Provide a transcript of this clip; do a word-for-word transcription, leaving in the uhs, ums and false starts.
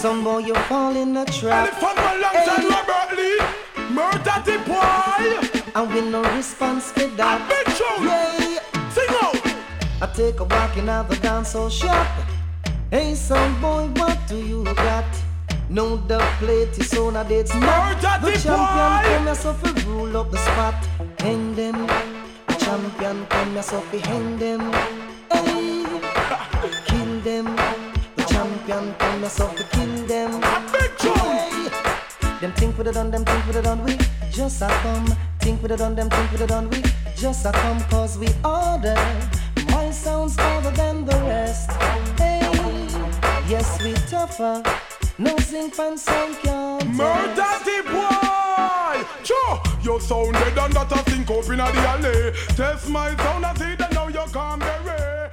Some boy you fall in a trap. And from alongside Robert Lee, murder the boy. And we no response for that. Big show. Yeah. Sing out. I take a walk in the dance hall shop. Hey, some boy, what do you got? No, the plate is on a dead spot. Murder The the champion boy. come yourself to rule up the spot. Hang them. The champion come yourself to hang them. Hey, kill them. The champion come yourself to kill them. Big show. Hey, them think with it on, them think with it on, we just a come. Think with it on, them think with it on, we just a come. Cause we order. My sound's other than the rest. Hey, yes, we tougher. No zinc and sound can't Murder test. the boy. Sure, you sounded and that a think up in the alley. Test my sound and see that now you can't be.